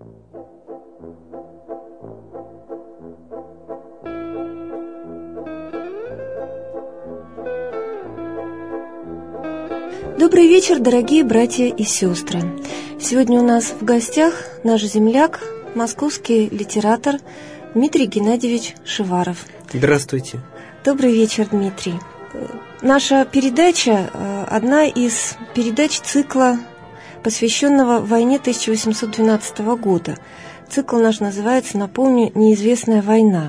Добрый вечер, дорогие братья и сестры. Сегодня у нас в гостях наш земляк, московский литератор Дмитрий Геннадьевич Шиваров. Здравствуйте. Добрый вечер, Дмитрий. Наша передача – одна из передач цикла, посвященного войне 1812 года. Цикл наш называется, напомню, «Неизвестная война».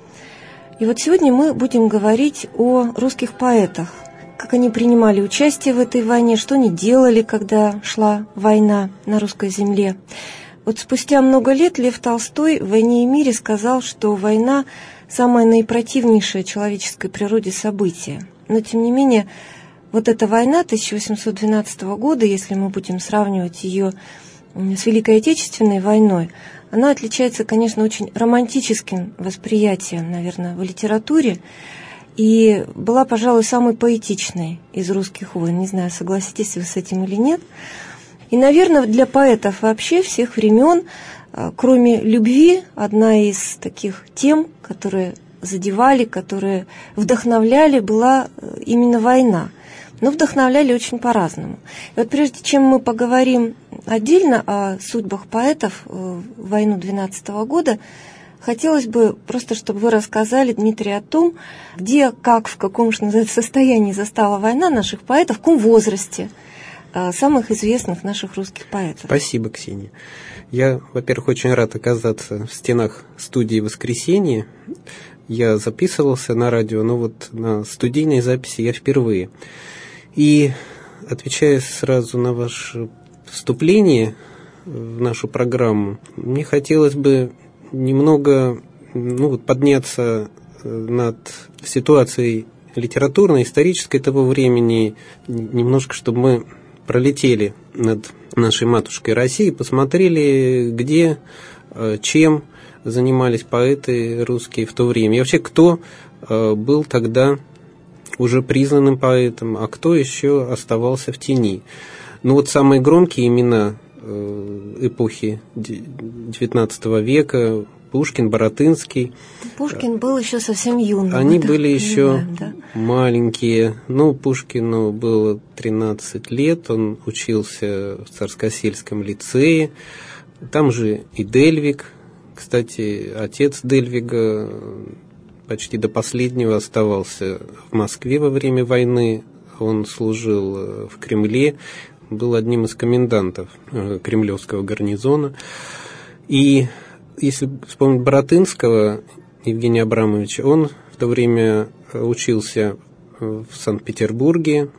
И вот сегодня мы будем говорить о русских поэтах, как они принимали участие в этой войне, что они делали, когда шла война на русской земле. Вот спустя много лет Лев Толстой в «Войне и мире» сказал, что война – самое наипротивнейшее человеческой природе событие. Но, тем не менее, вот эта война 1812 года, если мы будем сравнивать ее с Великой Отечественной войной, она отличается, конечно, очень романтическим восприятием, наверное, в литературе, и была, пожалуй, самой поэтичной из русских войн. Не знаю, согласитесь вы с этим или нет. И, наверное, для поэтов вообще всех времен, кроме любви, одна из таких тем, которые задевали, которые вдохновляли, была именно война. Но вдохновляли очень по-разному. И вот прежде чем мы поговорим отдельно о судьбах поэтов в войну 12 года, хотелось бы просто, чтобы вы рассказали, Дмитрий, о том, где, как, в каком, что называется, состоянии застала война наших поэтов, в каком возрасте самых известных наших русских поэтов. Спасибо, Ксения. Я, во-первых, очень рад оказаться в стенах студии «Воскресенье». Я записывался на радио, но вот на студийной записи я впервые. И, отвечая сразу на ваше вступление в нашу программу, мне хотелось бы немного подняться над ситуацией литературной, исторической того времени, немножко, чтобы мы пролетели над нашей матушкой Россией, посмотрели, где, чем занимались поэты русские в то время. И вообще, кто был тогда уже признанным поэтом, а кто еще оставался в тени. Ну вот самые громкие имена эпохи XIX века: Пушкин, Баратынский. Пушкин был еще совсем юным. Они были еще маленькие. Пушкину было 13 лет, он учился в Царскосельском лицее. Там же и Дельвиг. Кстати, отец Дельвига почти до последнего оставался в Москве во время войны. Он служил в Кремле, был одним из комендантов кремлевского гарнизона. И если вспомнить Баратынского Евгения Абрамовича, он в то время учился в Санкт-Петербурге,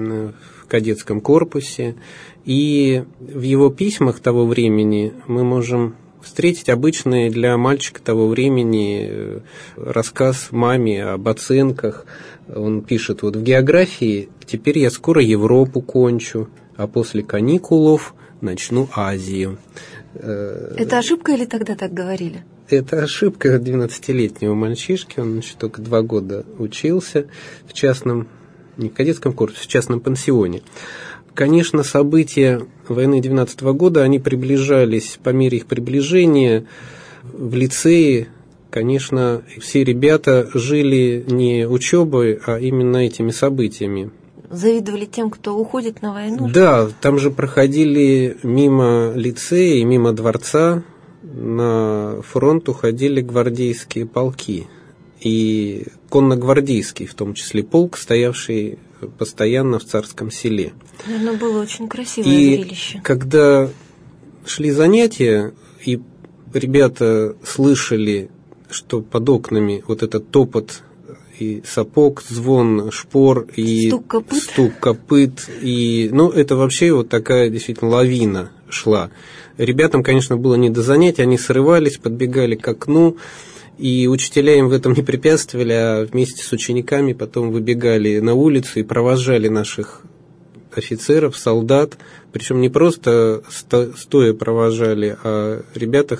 в кадетском корпусе. И в его письмах того времени мы можем встретить обычный для мальчика того времени рассказ маме об оценках. Он пишет: вот в географии теперь я скоро Европу кончу, а после каникулов начну Азию. Это ошибка или тогда так говорили? Это ошибка 12-летнего мальчишки. Он только 2 года учился в частном, не в кадетском корпусе, в частном пансионе. Конечно, события войны 12 года, они приближались, по мере их приближения в лицее, конечно, все ребята жили не учебой, а именно этими событиями. Завидовали тем, кто уходит на войну? Да, там же проходили мимо лицея и мимо дворца, на фронт уходили гвардейские полки. И конногвардейский, в том числе, полк, стоявший постоянно в Царском Селе. Наверное, было очень красивое зрелище. И когда шли занятия, и ребята слышали, что под окнами вот этот топот и сапог, звон шпор и стук копыт. И, это вообще вот такая действительно лавина шла. Ребятам, конечно, было не до занятий, они срывались, подбегали к окну, и учителя им в этом не препятствовали, а вместе с учениками потом выбегали на улицу и провожали наших офицеров, солдат, причем не просто стоя провожали, а ребята,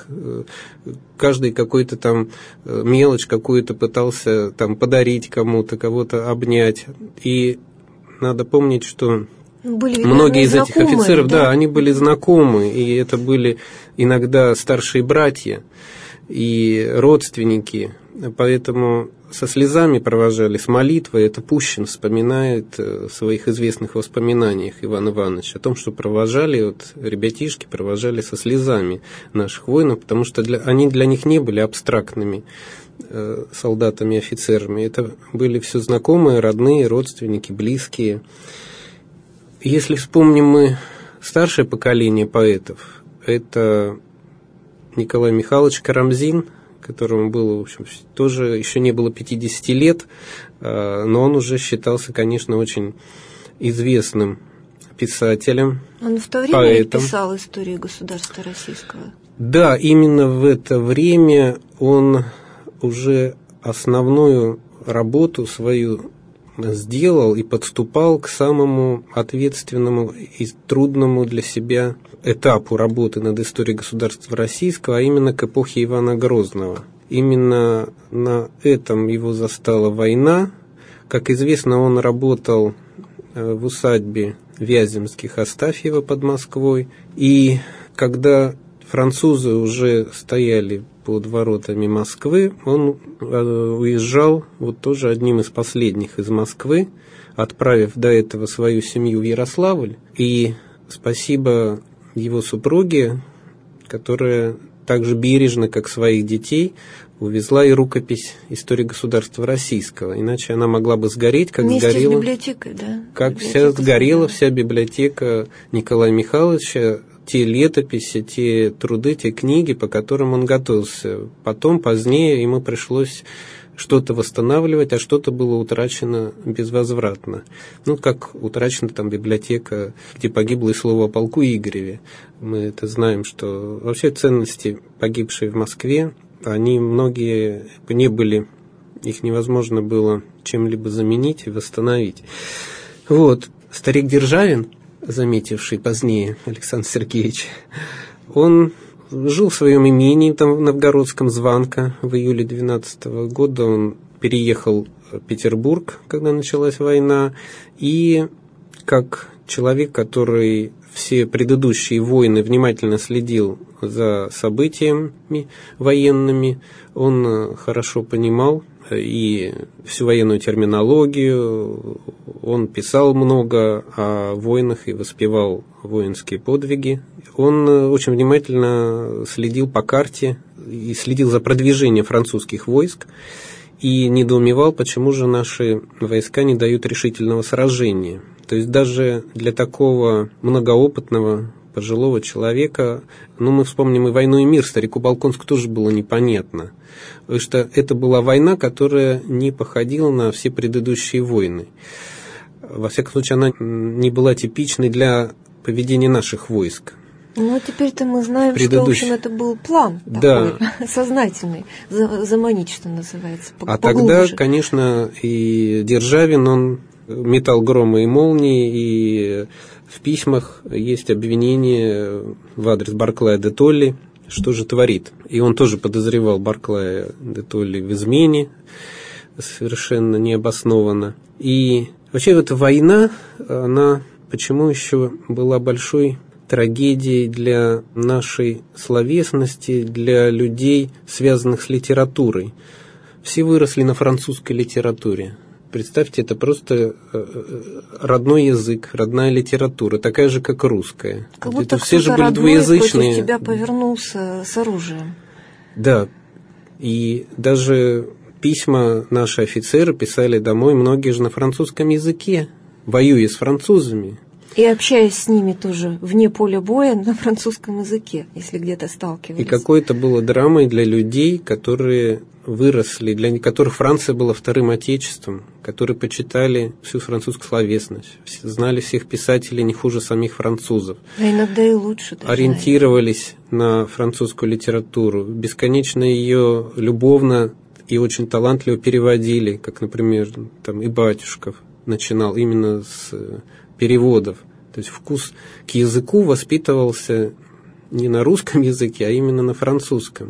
каждый какой-то там мелочь какую-то пытался там подарить кому-то, кого-то обнять. И надо помнить, что Многие из этих офицеров, да, они были знакомы, и это были иногда старшие братья и родственники, поэтому со слезами провожали, с молитвой. Это Пущин вспоминает в своих известных воспоминаниях Иван Иванович о том, что провожали, вот ребятишки провожали со слезами наших воинов, потому что они для них не были абстрактными солдатами, офицерами. Это были все знакомые, родные, родственники, близкие. Если вспомним мы старшее поколение поэтов, это Николай Михайлович Карамзин, которому было, в общем, тоже еще не было 50 лет, но он уже считался, конечно, очень известным писателем. Он в то время поэтом писал историю государства российского? Да, именно в это время он уже основную работу свою сделал и подступал к самому ответственному и трудному для себя этапу работы над историей государства российского, а именно к эпохе Ивана Грозного. Именно на этом его застала война. Как известно, он работал в усадьбе Вяземских Астафьева под Москвой, и когда французы уже стояли под воротами Москвы, он уезжал вот тоже одним из последних из Москвы, отправив до этого свою семью в Ярославль. И спасибо его супруге, которая так же бережно, как своих детей, увезла и рукопись истории государства российского. Иначе она могла бы сгореть, как вместе сгорела. С библиотекой, да? Как сгорела вся библиотека Николая Михайловича, те летописи, те труды, те книги, по которым он готовился. Потом, позднее, ему пришлось что-то восстанавливать, а что-то было утрачено безвозвратно. Ну, как утрачена там библиотека, где погибло и слово о полку Игореве. Мы это знаем, что вообще ценности, погибшие в Москве, они многие не были, их невозможно было чем-либо заменить и восстановить. Вот, старик Державин, заметивший позднее Александр Сергеевич, он жил в своем имении, там в Новгородском, Званка. В июле 12 года он переехал в Петербург, когда началась война, и как человек, который все предыдущие войны внимательно следил за событиями военными, он хорошо понимал и всю военную терминологию, он писал много о войнах и воспевал воинские подвиги. Он очень внимательно следил по карте и следил за продвижением французских войск и недоумевал, почему же наши войска не дают решительного сражения. То есть даже для такого многоопытного пожилого человека, мы вспомним и «Войну и мир», старику Болконскому тоже было непонятно, потому что это была война, которая не походила на все предыдущие войны. Во всяком случае, она не была типичной для поведения наших войск. Ну, теперь-то мы знаем, что, в общем, это был план такой, сознательный, заманить, что называется, поглубже. Тогда, конечно, и Державин, он метал громы и молнии, и в письмах есть обвинение в адрес Барклая де Толли, что же творит. И он тоже подозревал Барклая де Толли в измене, совершенно необоснованно. И вообще эта война, она почему еще была большой трагедией для нашей словесности, для людей, связанных с литературой. Все выросли на французской литературе. Представьте, это просто родной язык, родная литература, такая же, как русская. Как будто все же были двуязычные. Против тебя повернулся с оружием. Да, и даже письма наши офицеры писали домой, многие же на французском языке, воюя с французами. И общаясь с ними тоже вне поля боя на французском языке, если где-то сталкивались. И какой-то было драмой для людей, которые выросли, для которых Франция была вторым отечеством, которые почитали всю французскую словесность, знали всех писателей не хуже самих французов. А иногда и лучше. Ориентировались на французскую литературу, бесконечно ее любовно и очень талантливо переводили, как, например, там и Батюшков начинал именно с переводов. То есть вкус к языку воспитывался не на русском языке, а именно на французском.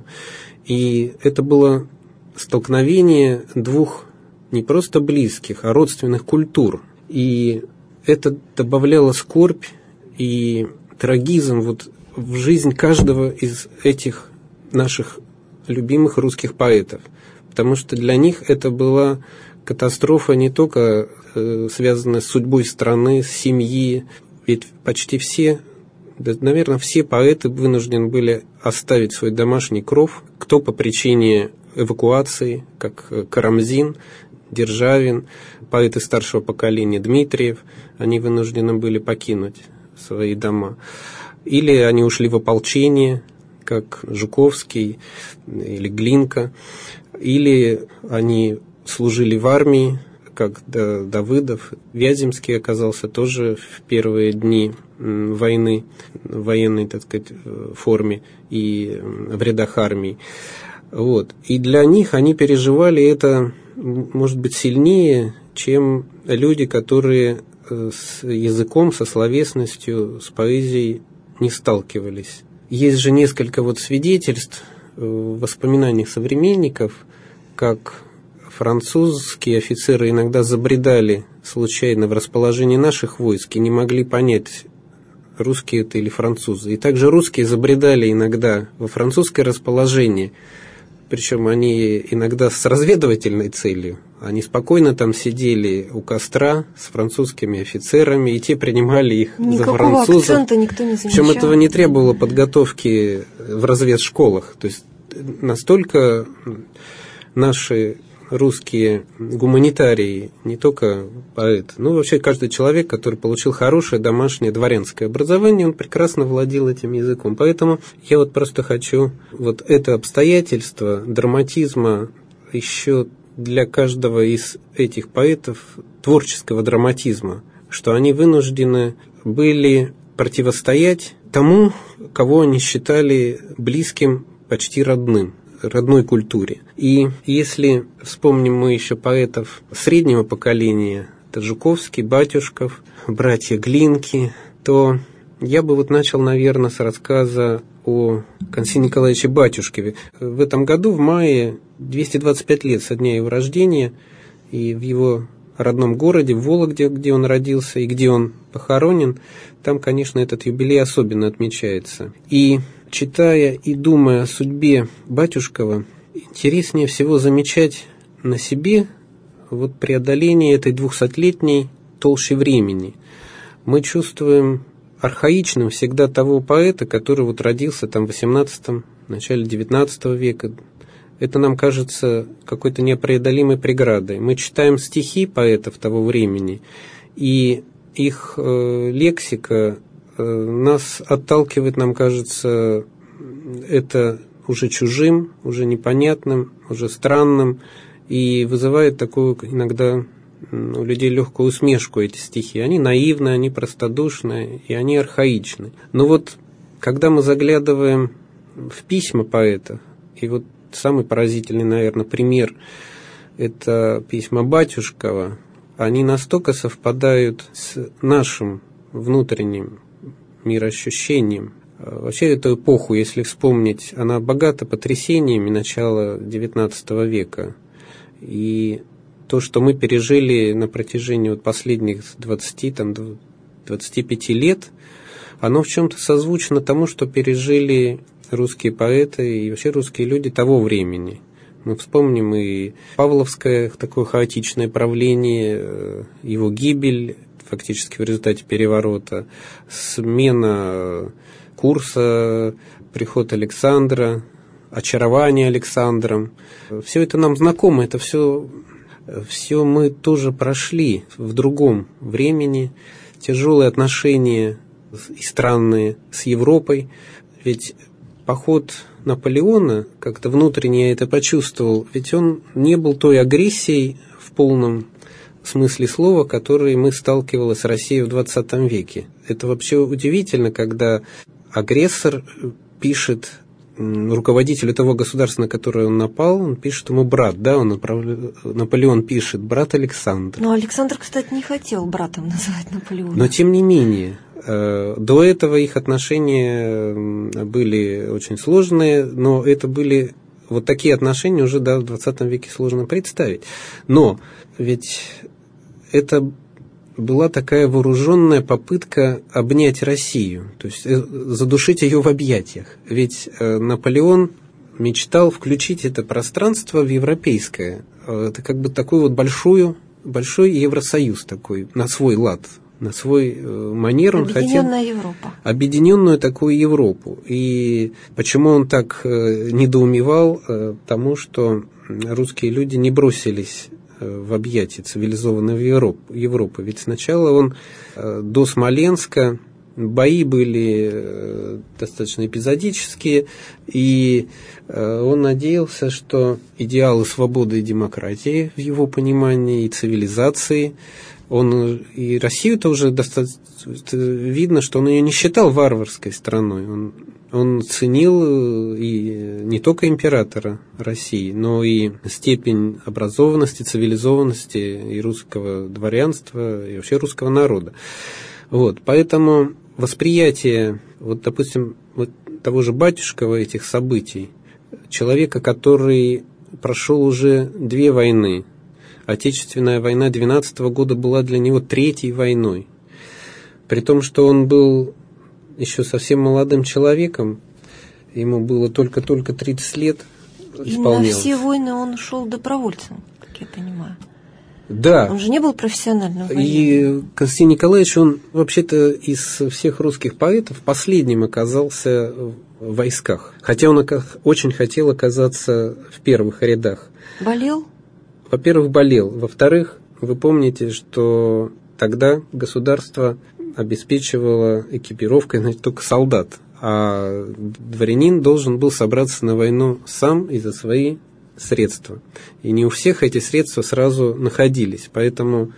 И это было столкновение двух не просто близких, а родственных культур. И это добавляло скорбь и трагизм вот в жизнь каждого из этих наших любимых русских поэтов. Потому что для них это была катастрофа не только связанная с судьбой страны, с семьи. Ведь почти все, да, наверное, все поэты вынуждены были оставить свой домашний кров, кто по причине эвакуации, как Карамзин, Державин, поэты старшего поколения Дмитриев, они вынуждены были покинуть свои дома. Или они ушли в ополчение, как Жуковский или Глинка, или они служили в армии, как Давыдов. Вяземский оказался тоже в первые дни войны, в военной, так сказать, форме и в рядах армии. Вот. И для них они переживали это, может быть, сильнее, чем люди, которые с языком, со словесностью, с поэзией не сталкивались. Есть же несколько вот свидетельств в воспоминаниях современников, как французские офицеры иногда забредали случайно в расположение наших войск и не могли понять, русские это или французы. И также русские забредали иногда во французское расположение, причем они иногда с разведывательной целью. Они спокойно там сидели у костра с французскими офицерами, и те принимали их за французов. Никакого акцента никто не замечал. Причем этого не требовало подготовки в разведшколах. То есть настолько наши русские гуманитарии, не только поэты, но вообще каждый человек, который получил хорошее домашнее дворянское образование, он прекрасно владел этим языком. Поэтому я вот просто хочу вот это обстоятельство драматизма еще для каждого из этих поэтов, творческого драматизма, что они вынуждены были противостоять тому, кого они считали близким, почти родным, родной культуре. И если вспомним мы еще поэтов среднего поколения, это Жуковский, Батюшков, братья Глинки, то я бы вот начал, наверное, с рассказа о Константине Николаевиче Батюшкове. В этом году, в мае, 225 лет со дня его рождения, и в его родном городе, в Вологде, где он родился и где он похоронен, там, конечно, этот юбилей особенно отмечается. И читая и думая о судьбе Батюшкова, интереснее всего замечать на себе вот преодоление этой 200-летней толщи времени. Мы чувствуем архаичным всегда того поэта, который вот родился там в 18-м, начале 19 века. Это нам кажется какой-то непреодолимой преградой. Мы читаем стихи поэтов того времени, и их лексика нас отталкивает, нам кажется, это уже чужим, уже непонятным, уже странным, и вызывает такую иногда у людей легкую усмешку эти стихи. Они наивны, они простодушны, и они архаичны. Но вот когда мы заглядываем в письма поэтов, и вот самый поразительный, наверное, пример – это письма Батюшкова, они настолько совпадают с нашим внутренним мироощущением. Вообще эту эпоху, если вспомнить, она богата потрясениями начала XIX века. И то, что мы пережили на протяжении вот последних 20-25 лет, оно в чем-то созвучно тому, что пережили русские поэты и вообще русские люди того времени. Мы вспомним и Павловское такое хаотичное правление, его гибель фактически в результате переворота, смена курса, приход Александра, очарование Александром. Все это нам знакомо, это все мы тоже прошли в другом времени. Тяжелые отношения и странные с Европой. Ведь поход Наполеона, как-то внутренне я это почувствовал, ведь он не был той агрессией в полном смысле слова, которой мы сталкивались с Россией в 20 веке. Это вообще удивительно, когда агрессор пишет руководителю того государства, на которое он напал, он пишет ему брат, да, Наполеон пишет брат Александр. Но Александр, кстати, не хотел братом называть Наполеона. Но тем не менее, до этого их отношения были очень сложные, но это были вот такие отношения уже в 20 веке сложно представить. Но ведь это была такая вооруженная попытка обнять Россию, то есть задушить ее в объятиях. Ведь Наполеон мечтал включить это пространство в европейское. Это как бы такой вот большой Евросоюз такой, на свой лад, на свой манер. Он хотел Европа. Объединенную такую Европу. И почему он так недоумевал? Потому что русские люди не бросились в объятия цивилизованной Европы. Ведь сначала он до Смоленска, бои были достаточно эпизодические, и он надеялся, что идеалы свободы и демократии в его понимании, и цивилизации, он и Россию-то уже достаточно видно, что он ее не считал варварской страной. Он ценил и не только императора России, но и степень образованности, цивилизованности и русского дворянства, и вообще русского народа. Вот, поэтому восприятие, вот, допустим, вот того же Батюшкова, этих событий, человека, который прошел уже 2 войны, Отечественная война 12 года была для него 3-й войной, при том, что он был еще совсем молодым человеком, ему было только 30 лет исполнялось. И на все войны он шел добровольцем, как я понимаю. Да. Он же не был профессиональным военным. И Константин Николаевич, он вообще-то из всех русских поэтов последним оказался в войсках. Хотя он очень хотел оказаться в первых рядах. Болел? Во-первых, болел. Во-вторых, вы помните, что тогда государство обеспечивало экипировкой, значит, только солдат. А дворянин должен был собраться на войну сам и за свои средства. И не у всех эти средства сразу находились. Поэтому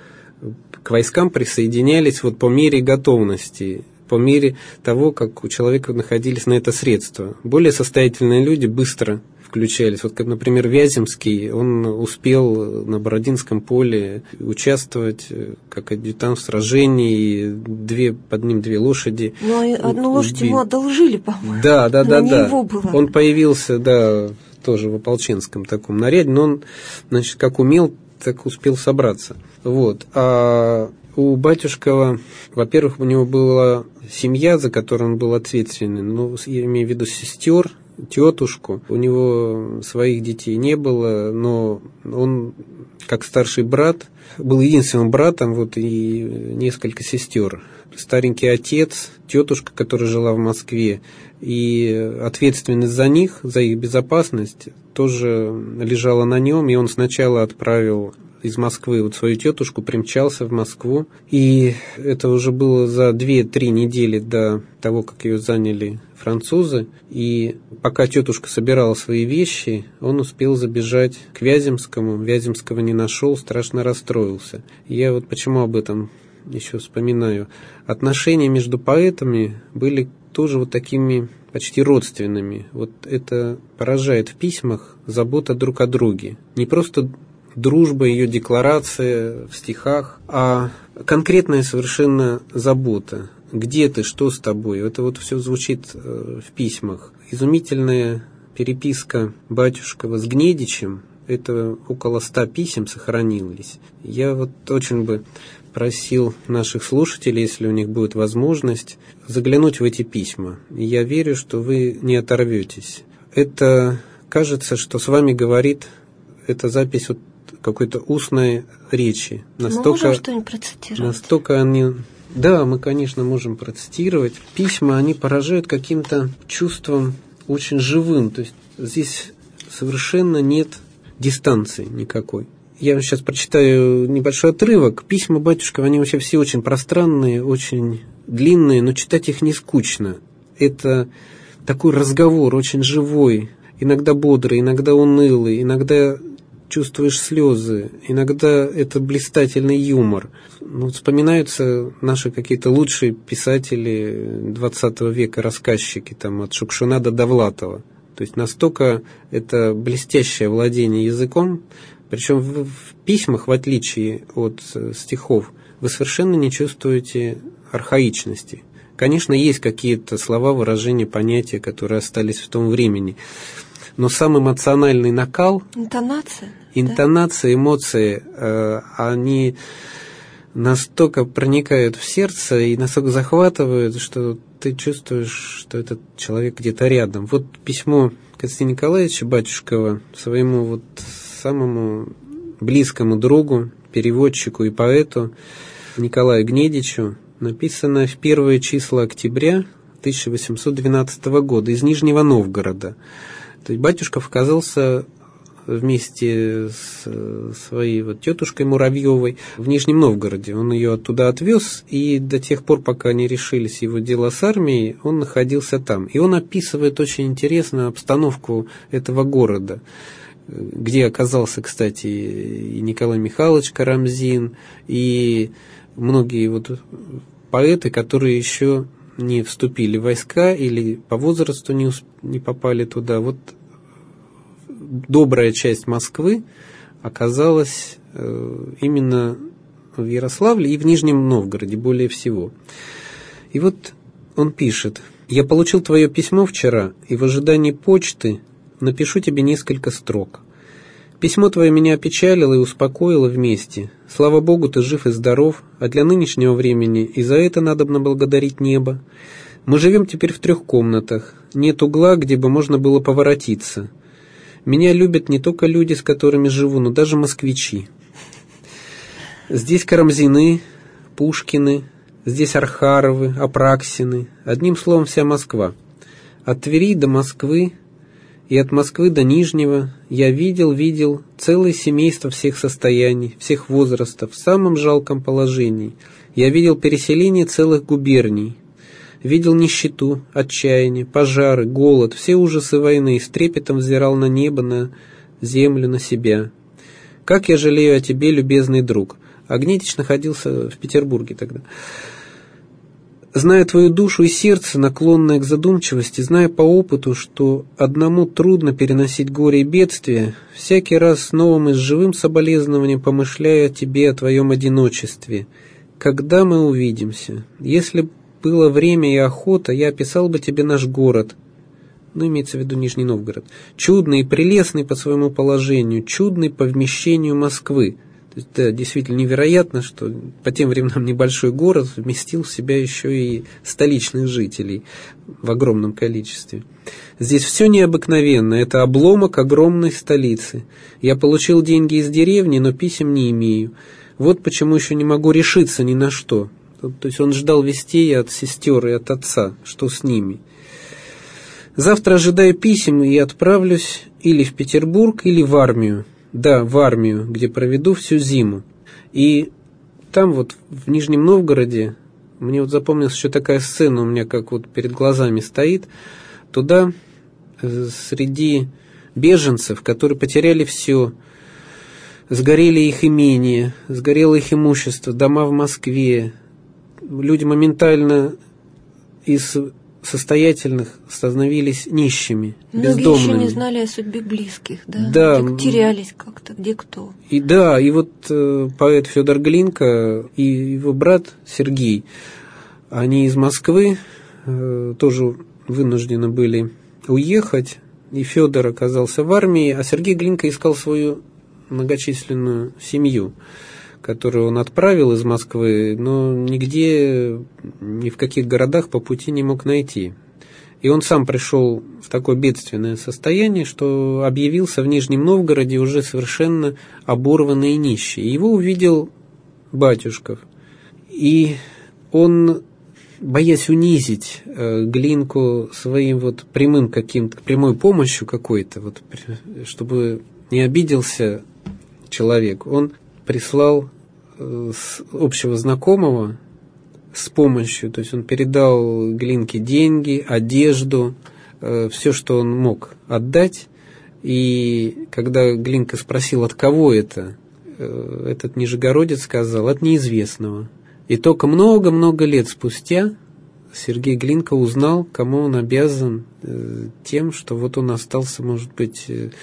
к войскам присоединялись вот по мере готовности, по мере того, как у человека находились на это средства. Более состоятельные люди быстро включались. Вот, как, например, Вяземский, он успел на Бородинском поле участвовать как адъютант в сражении, под ним 2 лошади. Но одну лошадь ему одолжили, по-моему. Да. Его было. Он появился, тоже в ополченском таком наряде, но он, значит, как умел, так успел собраться. Вот. А у Батюшкова, во-первых, у него была семья, за которую он был ответственен, я имею в виду сестер, тетушку. У него своих детей не было, но он, как старший брат, был единственным братом, вот, и несколько сестер. Старенький отец, тетушка, которая жила в Москве, и ответственность за них, за их безопасность, тоже лежала на нем, и он сначала отправил из Москвы вот свою тетушку, примчался в Москву, и это уже было за 2-3 недели до того, как ее заняли французы, и пока тетушка собирала свои вещи, он успел забежать к Вяземскому, Вяземского не нашел, страшно расстроился. Я вот почему об этом еще вспоминаю. Отношения между поэтами были тоже вот такими почти родственными. Вот это поражает в письмах забота друг о друге. Не просто дружба, ее декларация в стихах, а конкретная совершенно забота. Где ты, что с тобой? Это вот все звучит в письмах. Изумительная переписка Батюшкова с Гнедичем, это около 100 писем сохранилось. Я вот очень бы просил наших слушателей, если у них будет возможность, заглянуть в эти письма. И я верю, что вы не оторветесь. Это кажется, что с вами говорит эта запись вот какой-то устной речи. Мы можем что-нибудь процитировать? Настолько они... Да, мы, конечно, можем процитировать. Письма, они поражают каким-то чувством очень живым. То есть здесь совершенно нет дистанции никакой. Я вам сейчас прочитаю небольшой отрывок. Письма Батюшкова, они вообще все очень пространные, очень длинные, но читать их не скучно. Это такой разговор, очень живой, иногда бодрый, иногда унылый, иногда чувствуешь слезы, иногда это блистательный юмор. Вспоминаются наши какие-то лучшие писатели 20 века, рассказчики, там, от Шукшина до Довлатова. То есть настолько это блестящее владение языком, причем в письмах, в отличие от стихов, вы совершенно не чувствуете архаичности. Конечно, есть какие-то слова, выражения, понятия, которые остались в том времени. Но сам эмоциональный накал, интонация, эмоции, они настолько проникают в сердце и настолько захватывают, что ты чувствуешь, что этот человек где-то рядом. Вот письмо Константина Николаевича Батюшкова своему вот самому близкому другу, переводчику и поэту Николаю Гнедичу, написано в первые числа октября 1812 года из Нижнего Новгорода. То есть Батюшков оказался вместе с своей вот тетушкой Муравьевой в Нижнем Новгороде. Он ее оттуда отвез, и до тех пор, пока не решились его дела с армией, он находился там. И он описывает очень интересную обстановку этого города, где оказался, кстати, и Николай Михайлович Карамзин, и многие вот поэты, которые еще не вступили в войска или по возрасту не попали туда. Вот добрая часть Москвы оказалась именно в Ярославле и в Нижнем Новгороде более всего. И вот он пишет: «Я получил твое письмо вчера, и в ожидании почты напишу тебе несколько строк. Письмо твое меня опечалило и успокоило вместе. Слава Богу, ты жив и здоров, а для нынешнего времени и за это надобно благодарить небо. Мы живем теперь в 3 комнатах, нет угла, где бы можно было поворотиться. Меня любят не только люди, с которыми живу, но даже москвичи. Здесь Карамзины, Пушкины, здесь Архаровы, Апраксины, одним словом, вся Москва. От Твери до Москвы и от Москвы до Нижнего я видел целое семейство всех состояний, всех возрастов, в самом жалком положении. Я видел переселение целых губерний, видел нищету, отчаяние, пожары, голод, все ужасы войны, и с трепетом взирал на небо, на землю, на себя. Как я жалею о тебе, любезный друг». А Гнедич находился в Петербурге тогда. «Зная твою душу и сердце, наклонное к задумчивости, зная по опыту, что одному трудно переносить горе и бедствия, всякий раз с новым и с живым соболезнованием помышляя о тебе, о твоем одиночестве. Когда мы увидимся? Если было время и охота, я описал бы тебе наш город». Ну, имеется в виду Нижний Новгород. «Чудный и прелестный по своему положению, чудный по вмещению Москвы». То есть, да, действительно невероятно, что по тем временам небольшой город вместил в себя еще и столичных жителей в огромном количестве. «Здесь все необыкновенно, это обломок огромной столицы. Я получил деньги из деревни, но писем не имею. Вот почему еще не могу решиться ни на что». То есть он ждал вестей от сестер и от отца, что с ними. «Завтра ожидаю писем и отправлюсь или в Петербург, или в армию. Да, в армию, где проведу всю зиму». И там вот в Нижнем Новгороде, мне вот запомнилась еще такая сцена, у меня как вот перед глазами стоит, туда среди беженцев, которые потеряли все, сгорели их имения, сгорело их имущество, дома в Москве, люди моментально из состоятельных становились нищими, бездомными. Многие еще не знали о судьбе близких, да? Да. Терялись как-то, где кто. И да, и вот поэт Федор Глинка и его брат Сергей, они из Москвы тоже вынуждены были уехать, и Федор оказался в армии, а Сергей Глинка искал свою многочисленную семью, которую он отправил из Москвы, но нигде, ни в каких городах по пути не мог найти. И он сам пришел в такое бедственное состояние, что объявился в Нижнем Новгороде уже совершенно оборванный и нищий. Его увидел Батюшков. И он, боясь унизить Глинку своим вот прямым каким-то, прямой помощью какой-то, вот, чтобы не обиделся человек, он прислал с общего знакомого с помощью, то есть он передал Глинке деньги, одежду, все, что он мог отдать. И когда Глинка спросил, от кого это, этот нижегородец сказал, от неизвестного. И только много-много лет спустя Сергей Глинка узнал, кому он обязан тем, что вот он остался, может быть,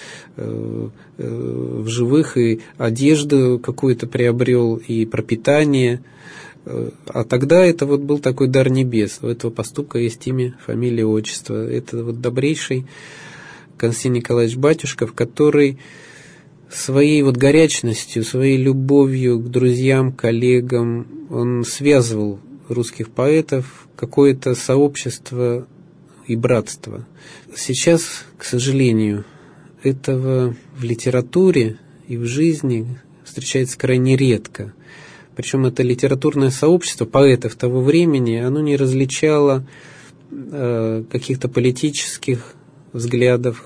в живых, и одежду какую-то приобрел, и пропитание. А тогда это вот был такой дар небес. У этого поступка есть имя, фамилия, отчество. Это вот добрейший Константин Николаевич Батюшков, который своей вот горячностью, своей любовью к друзьям, коллегам он связывал русских поэтов, какое-то сообщество и братство. Сейчас, к сожалению, этого в литературе и в жизни встречается крайне редко. Причем это литературное сообщество поэтов того времени, оно не различало каких-то политических взглядов.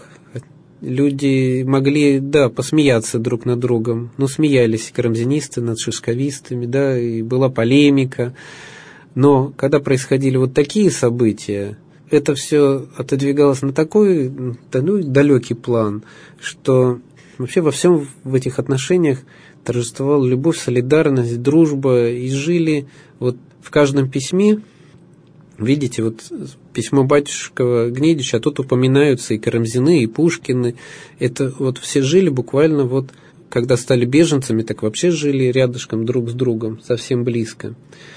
Люди могли, посмеяться друг над другом, но смеялись карамзинисты над шишковистами, и была полемика. Но когда происходили вот такие события, это все отодвигалось на такой далекий план, что вообще во всем в этих отношениях торжествовала любовь, солидарность, дружба, и жили вот в каждом письме. Видите, вот письмо батюшкова Гнедича, а тут упоминаются и Карамзины, и Пушкины. Это вот все жили буквально вот, когда стали беженцами, так вообще жили рядышком друг с другом, совсем близко.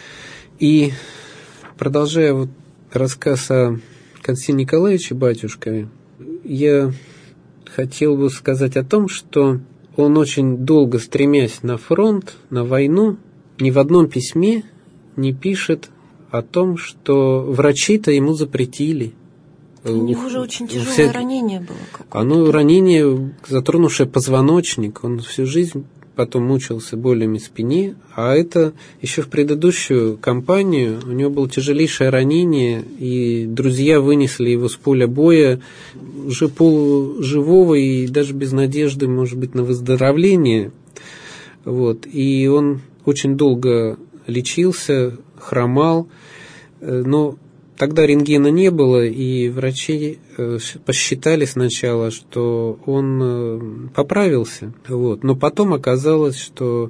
И продолжая вот рассказ о Константине Николаевиче батюшкове, я хотел бы сказать о том, что он очень долго, стремясь на фронт, на войну, ни в одном письме не пишет о том, что врачи-то ему запретили. У него же очень тяжелое ранение было какое-то. Оно ранение, затронувшее позвоночник. Он всю жизнь потом мучился болями в спине. А это еще в предыдущую кампанию у него было тяжелейшее ранение, и друзья вынесли его с поля боя уже полуживого и даже без надежды, может быть, на выздоровление. Вот. И он очень долго лечился, хромал, но тогда рентгена не было, и врачи посчитали сначала, что он поправился. Вот. Но потом оказалось, что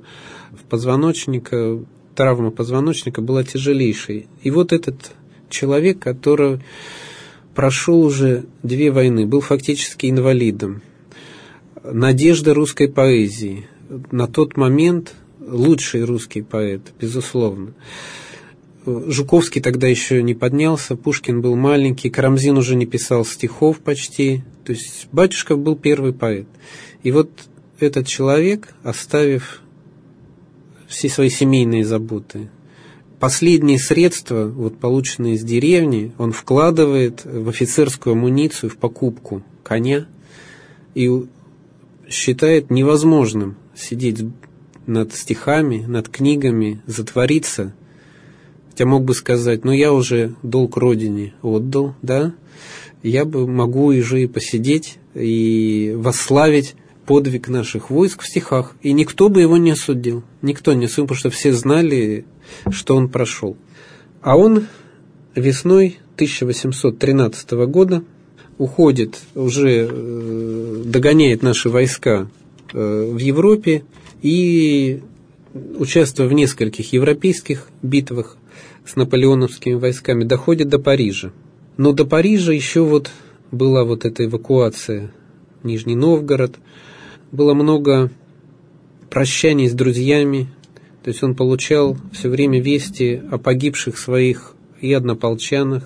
травма позвоночника была тяжелейшей. И вот этот человек, который прошел уже 2 войны, был фактически инвалидом, надежда русской поэзии, на тот момент лучший русский поэт, безусловно. Жуковский тогда еще не поднялся, Пушкин был маленький, Карамзин уже не писал стихов почти. То есть батюшка был первый поэт. И вот этот человек, оставив все свои семейные заботы, последние средства, вот, полученные из деревни, он вкладывает в офицерскую амуницию, в покупку коня, и считает невозможным сидеть над стихами, над книгами, затвориться. Хотя мог бы сказать, я уже долг Родине отдал, я могу уже и посидеть, и восславить подвиг наших войск в стихах, и никто бы его не осудил. Никто не осудил, потому что все знали, что он прошел. А он весной 1813 года уходит, уже догоняет наши войска в Европе и, участвуя в нескольких европейских битвах с наполеоновскими войсками, доходит до Парижа. Но до Парижа еще была эта эвакуация, Нижний Новгород, было много прощаний с друзьями, то есть он получал все время вести о погибших своих и однополчанах,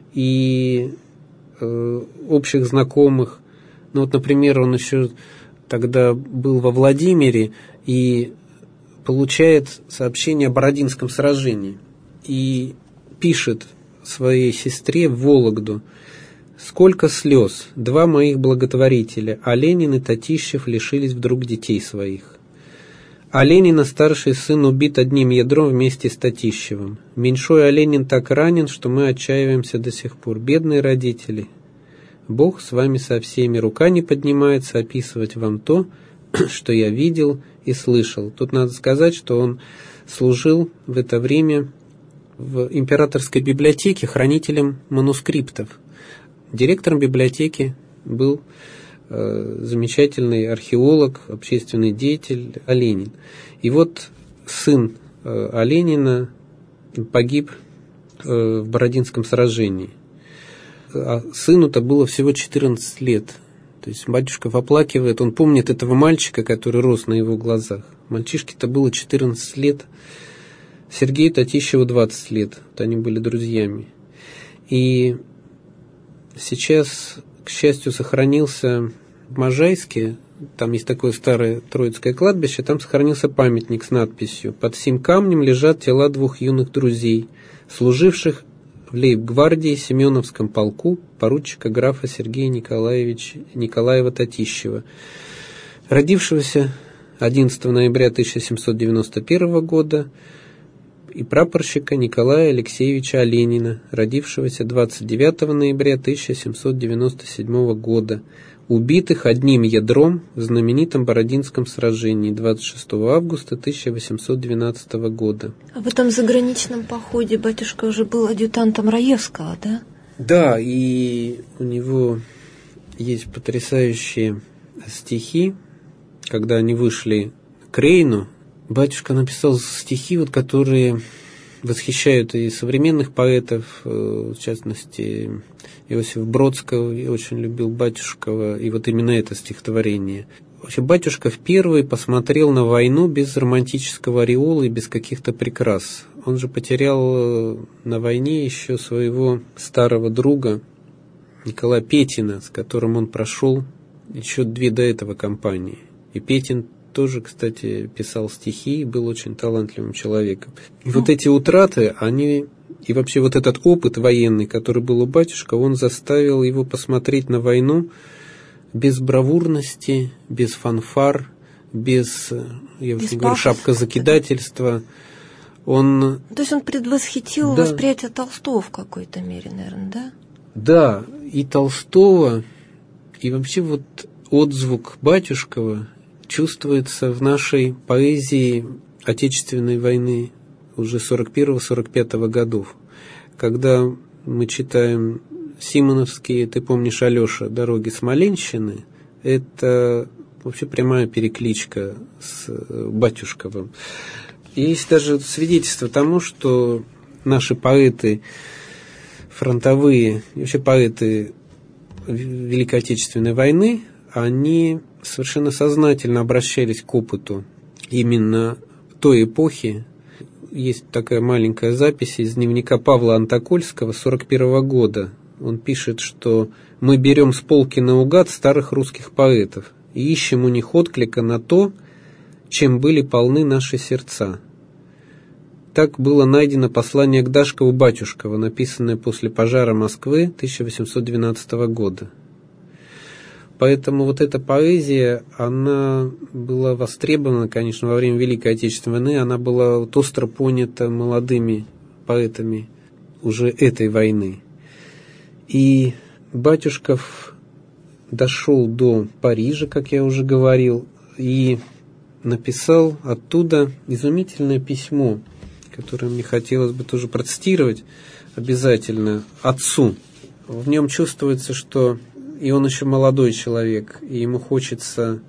и общих знакомых. Например, он еще тогда был во Владимире и получает сообщение о Бородинском сражении. И пишет своей сестре в Вологду: «Сколько слез! 2 моих благотворителя, а Ленин и Татищев, лишились вдруг детей своих. А Ленина старший сын убит одним ядром вместе с Татищевым. Меньшой Оленин так ранен, что мы отчаиваемся до сих пор. Бедные родители! Бог с вами со всеми. Рука не поднимается описывать вам то, что я видел и слышал». Тут надо сказать, что он служил в это время в императорской библиотеке хранителем манускриптов. Директором библиотеки был замечательный археолог, общественный деятель Оленин. И вот сын Оленина погиб в Бородинском сражении. А сыну-то было всего 14 лет. То есть батюшка оплакивает, он помнит этого мальчика, который рос на его глазах. Мальчишке-то было 14 лет, Сергею Татищеву 20 лет. Вот они были друзьями. И сейчас, к счастью, сохранился в Можайске, там есть такое старое Троицкое кладбище, там сохранился памятник с надписью: «Под сим камнем лежат тела двух юных друзей, служивших в лейб-гвардии Семеновском полку поручика графа Сергея Николаева Татищева, родившегося 11 ноября 1791 года, и прапорщика Николая Алексеевича Оленина, родившегося 29 ноября 1797 года, убитых одним ядром в знаменитом Бородинском сражении 26 августа 1812 года». А в этом заграничном походе батюшка уже был адъютантом Раевского, да? Да, и у него есть потрясающие стихи. Когда они вышли к Рейну, батюшка написал стихи, которые восхищают и современных поэтов, в частности, Иосифа Бродского, я очень любил батюшкова, и именно это стихотворение. Вообще, батюшка впервые посмотрел на войну без романтического ореола и без каких-то прикрас. Он же потерял на войне еще своего старого друга Николая Петина, с которым он прошел еще 2 до этого кампании. И Петин тоже, кстати, писал стихи и был очень талантливым человеком. И вот эти утраты, они... И вообще вот этот опыт военный, который был у батюшка, он заставил его посмотреть на войну без бравурности, без фанфар, без, я уже не говорю, шапкозакидательства. Он... То есть он предвосхитил восприятие Толстого в какой-то мере, наверное, да? Да, и Толстого, и вообще вот отзвук батюшкова чувствуется в нашей поэзии Отечественной войны уже 41-45 годов. Когда мы читаем симоновские, ты помнишь, Алеша, «Дороги Смоленщины», это вообще прямая перекличка с батюшковым. И есть даже свидетельство тому, что наши поэты фронтовые, вообще поэты Великой Отечественной войны, они совершенно сознательно обращались к опыту именно той эпохи. Есть такая маленькая запись из дневника Павла Антокольского 1941 года. Он пишет, что мы берем с полки наугад старых русских поэтов и ищем у них отклика на то, чем были полны наши сердца. Так было найдено послание к Дашкову Батюшкова, написанное после пожара Москвы 1812 года. Поэтому вот эта поэзия, она была востребована, конечно, во время Великой Отечественной войны, она была вот остро понята молодыми поэтами уже этой войны. И Батюшков дошел до Парижа, как я уже говорил, и написал оттуда изумительное письмо, которое мне хотелось бы тоже процитировать обязательно, отцу. В нем чувствуется, что и он еще молодой человек, и ему хочется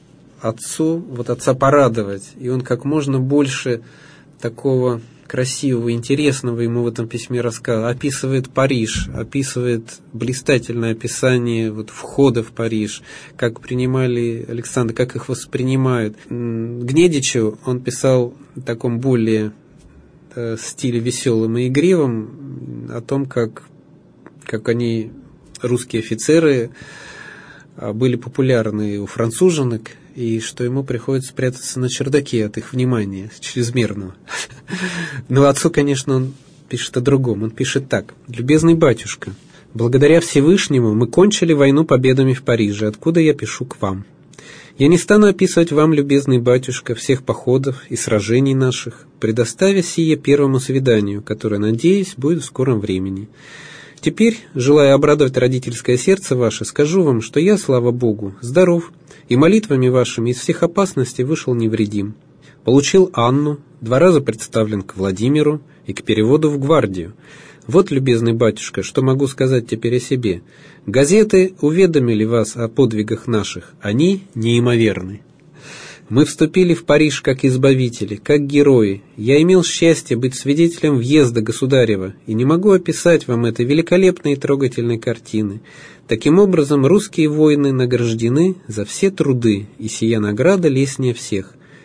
отца порадовать, и он как можно больше такого красивого, интересного ему в этом письме рассказывает. Описывает Париж, описывает блистательное описание входа в Париж, как принимали Александра, как их воспринимают. Гнедичу он писал в таком более стиле веселым и игривым о том, как они, русские офицеры, были популярны у француженок, и что ему приходится прятаться на чердаке от их внимания чрезмерного. Но отцу, конечно, он пишет о другом. Он пишет так: «Любезный батюшка, благодаря Всевышнему мы кончили войну победами в Париже, откуда я пишу к вам. Я не стану описывать вам, любезный батюшка, всех походов и сражений наших, предоставя сие первому свиданию, которое, надеюсь, будет в скором времени. Теперь, желая обрадовать родительское сердце ваше, скажу вам, что я, слава Богу, здоров, и молитвами вашими из всех опасностей вышел невредим. Получил Анну, 2 раза представлен к Владимиру и к переводу в гвардию. Вот, любезный батюшка, что могу сказать теперь о себе. Газеты уведомили вас о подвигах наших, они неимоверны. Мы вступили в Париж как избавители, как герои. Я имел счастье быть свидетелем въезда государева, и не могу описать вам этой великолепной и трогательной картины. Таким образом, русские воины награждены за все труды, и сия награда лестнее всех.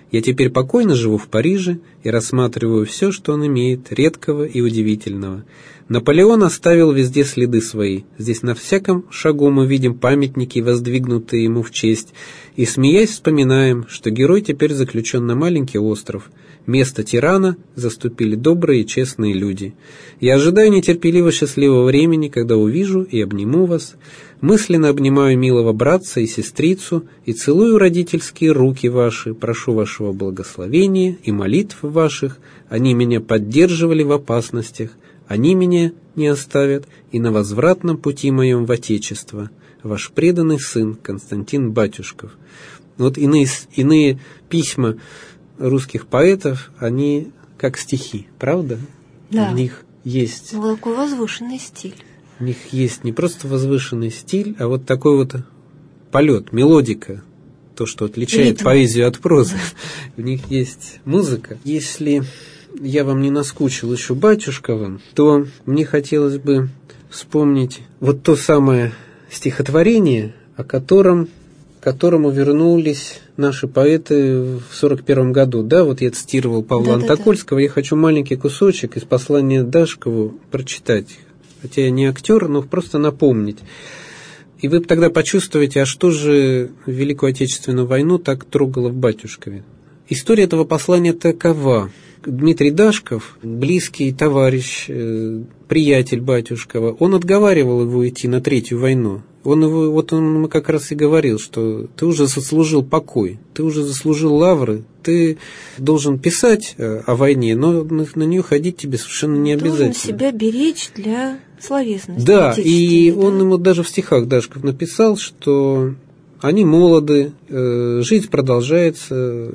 Я теперь покойно живу в Париже и рассматриваю все, что он имеет, редкого и удивительного. Наполеон оставил везде следы свои. Здесь на всяком шагу мы видим памятники, воздвигнутые ему в честь, и, смеясь, вспоминаем, что герой теперь заключен на маленький остров. Место тирана заступили добрые и честные люди. Я ожидаю нетерпеливо счастливого времени, когда увижу и обниму вас. Мысленно обнимаю милого братца и сестрицу и целую родительские руки ваши, прошу вашего благословения и молитв ваших. Они меня поддерживали в опасностях, они меня не оставят и на возвратном пути моем в Отечество. Ваш преданный сын Константин Батюшков. Вот иные письма русских поэтов, они как стихи, правда? Да. В них есть... Вот такой возвышенный стиль. У них есть не просто возвышенный стиль, а вот такой вот полет, мелодика, то, что отличает поэзию от прозы. У них есть музыка. Если я вам не наскучил еще Батюшковым, то мне хотелось бы вспомнить вот то самое стихотворение, к которому вернулись наши поэты в 1941 году. Да, вот я цитировал Павла Антокольского, я хочу маленький кусочек из послания Дашкову прочитать. Хотя я не актер, но просто напомнить. И вы тогда почувствуете, а что же Великую Отечественную войну так трогало в Батюшкове. История этого послания такова. Дмитрий Дашков, близкий товарищ, приятель Батюшкова, он отговаривал его идти на Третью войну. Он как раз и говорил, что ты уже заслужил покой, ты уже заслужил лавры, ты должен писать о войне, но на нее ходить тебе совершенно не обязательно. Должен себя беречь для словесности. Да, и он ему даже в стихах Дашков написал, что они молоды, жизнь продолжается,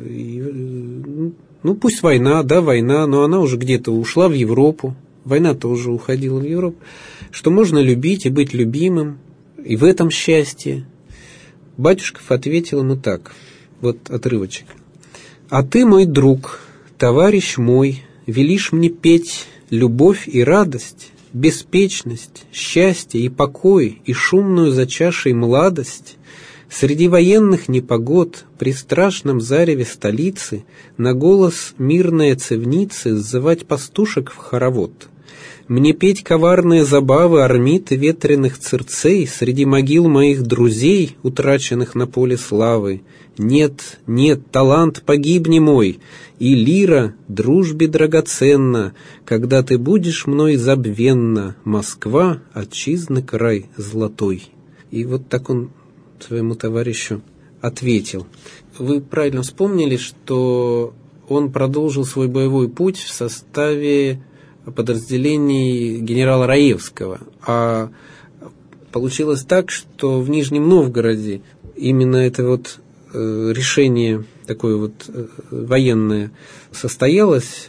ну пусть война, но она уже где-то ушла в Европу, война-то уже уходила в Европу, что можно любить и быть любимым, и в этом счастье. Батюшков ответил ему так, вот отрывочек. «А ты, мой друг, товарищ мой, велишь мне петь любовь и радость, беспечность, счастье и покой, и шумную за чашей младость, среди военных непогод, при страшном зареве столицы, на голос мирной цевницы сзывать пастушек в хоровод. Мне петь коварные забавы ормиты ветреных цирцей среди могил моих друзей, утраченных на поле славы. Нет, нет, талант погибни мой, и лира дружбе драгоценна, когда ты будешь мной забвенна, Москва, отчизны край золотой». И вот так он своему товарищу ответил. Вы правильно вспомнили, что он продолжил свой боевой путь в составе подразделений генерала Раевского. А получилось так, что в Нижнем Новгороде именно это вот решение такое вот военное состоялось.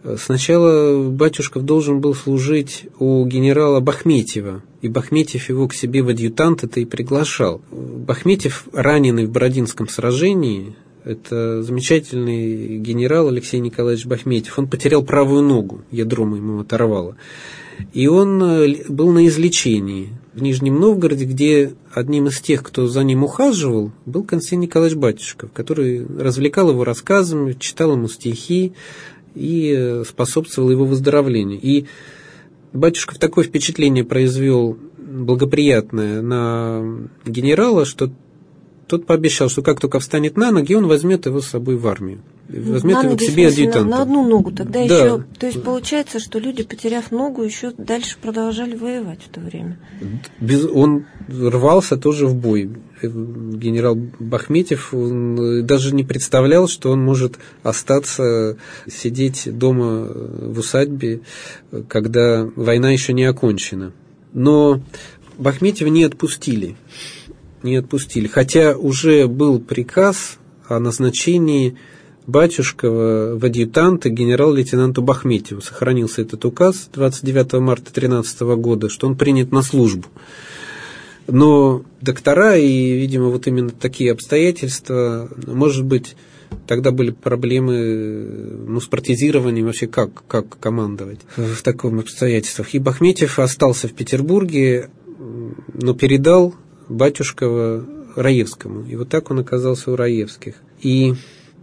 Сначала Батюшков должен был служить у генерала Бахметьева, и Бахметьев его к себе в адъютанты-то и приглашал. Бахметьев, раненый в Бородинском сражении, это замечательный генерал Алексей Николаевич Бахметьев, он потерял правую ногу, ядром ему оторвало. И он был на излечении в Нижнем Новгороде, где одним из тех, кто за ним ухаживал, был Константин Николаевич Батюшков, который развлекал его рассказами, читал ему стихи и способствовал его выздоровлению. И Батюшков такое впечатление произвел благоприятное на генерала, что тот пообещал, что как только встанет на ноги, он возьмет его с собой в армию. Возьмет его к себе адъютантом. На одну ногу тогда да. еще. То есть получается, что люди, потеряв ногу, еще дальше продолжали воевать в то время. Он рвался тоже в бой. Генерал Бахметьев даже не представлял, что он может остаться сидеть дома в усадьбе, когда война еще не окончена. Но Бахметьева не отпустили. Хотя уже был приказ о назначении Батюшкова в адъютанты генерал-лейтенанту Бахметьеву. Сохранился этот указ 29 марта 2013 года, что он принят на службу. Но доктора и, видимо, вот именно такие обстоятельства, может быть, тогда были проблемы с протезированием, вообще как командовать в таких обстоятельствах. И Бахметьев остался в Петербурге, но передал Батюшкова Раевскому. И вот так он оказался у Раевских. И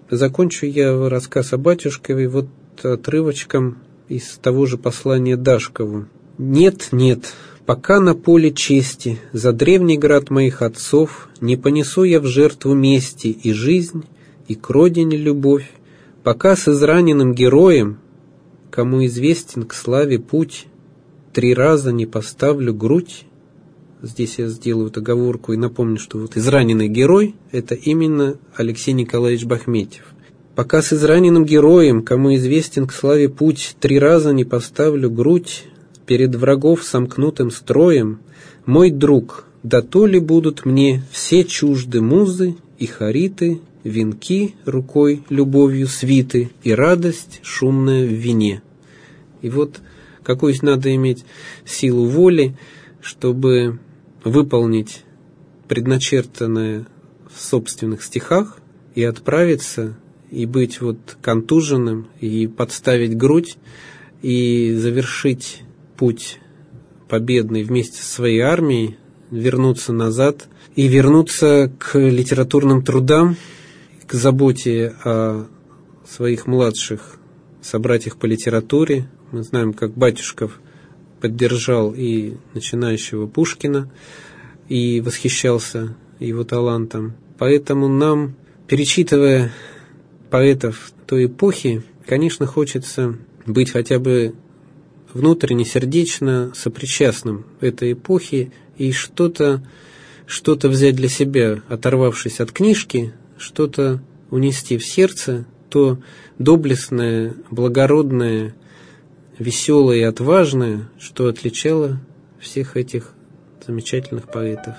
закончу я рассказ о Батюшкове вот отрывочком из того же послания Дашкову. «Нет, нет, пока на поле чести за древний град моих отцов не понесу я в жертву мести и жизнь, и к родине любовь, пока с израненным героем, кому известен к славе путь, 3 раза не поставлю грудь». Здесь я сделаю оговорку и напомню, что вот израненный герой – это именно Алексей Николаевич Бахметьев. «Пока с израненным героем, кому известен к славе путь, 3 раза не поставлю грудь, перед врагов сомкнутым строем, мой друг, да то ли будут мне все чужды музы и хариты, венки рукой любовью свиты и радость шумная в вине». И вот какую надо иметь силу воли, чтобы выполнить предначертанное в собственных стихах и отправиться, и быть вот контуженным, и подставить грудь, и завершить путь победный вместе со своей армией, вернуться назад и вернуться к литературным трудам, к заботе о своих младших собратьях по литературе. Мы знаем, как Батюшков поддержал и начинающего Пушкина, и восхищался его талантом. Поэтому нам, перечитывая поэтов той эпохи, конечно, хочется быть хотя бы внутренне, сердечно сопричастным этой эпохе и что-то взять для себя, оторвавшись от книжки, что-то унести в сердце, то доблестное, благородное, веселое и отважное, что отличало всех этих замечательных поэтов.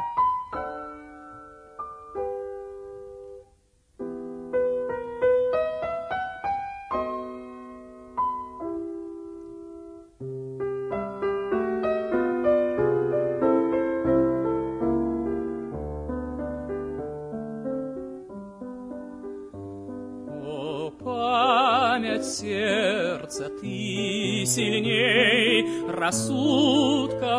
Сердца ты сильней рассудка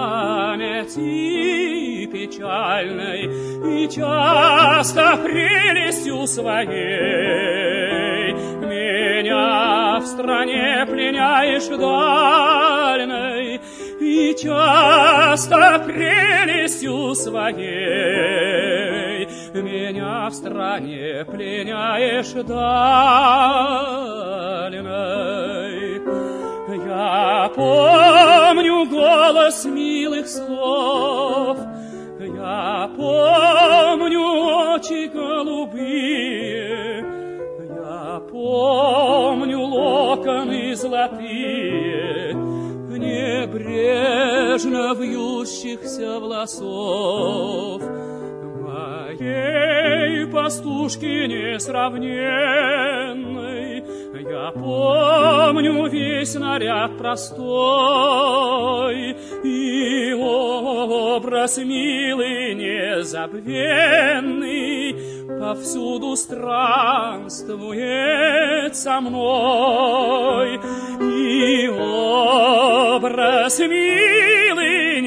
памяти печальной, и часто прелестью своей меня в стране пленяешь дальной, и часто прелестью своей меня в стране пленяешь дальной. Я помню голос милых слов, я помню очи голубые, я помню локоны золотые, небрежно вьющихся волосов моей пастушки несравненной. Я помню весь наряд простой и образ милый незабвенный повсюду странствует со мной, и образ милый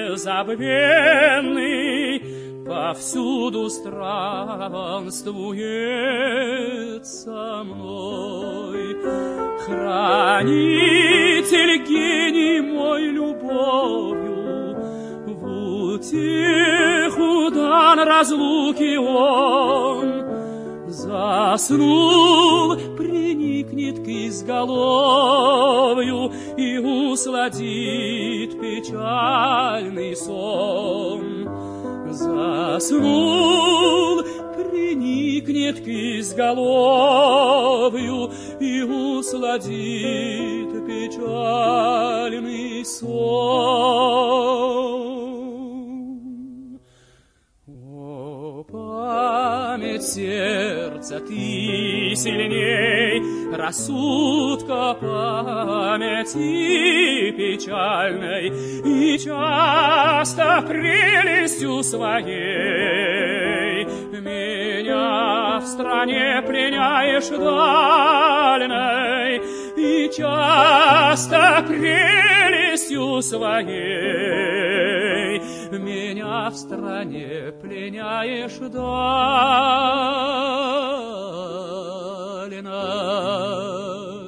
незабвенный повсюду странствует со мной. Хранитель гений мой любовью, в утеху дан разлуки он, заснул, приникнет к изголовью и усладит печальный сон. Заснул, приникнет к изголовью и усладит печальный сон. О, память сердца, ты сильней рассудка памяти печальной, и часто прелестью своей меня в стране пленяешь дальной, и часто прелестью своей меня в стране пленяешь дально.